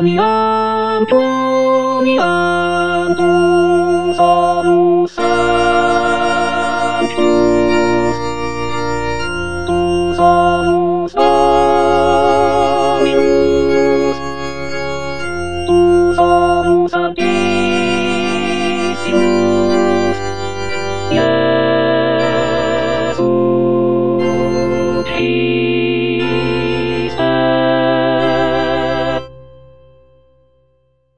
oniantum salus sanctus, tu salus Dominus, tu salus Sanctissimus, Iesus Christus.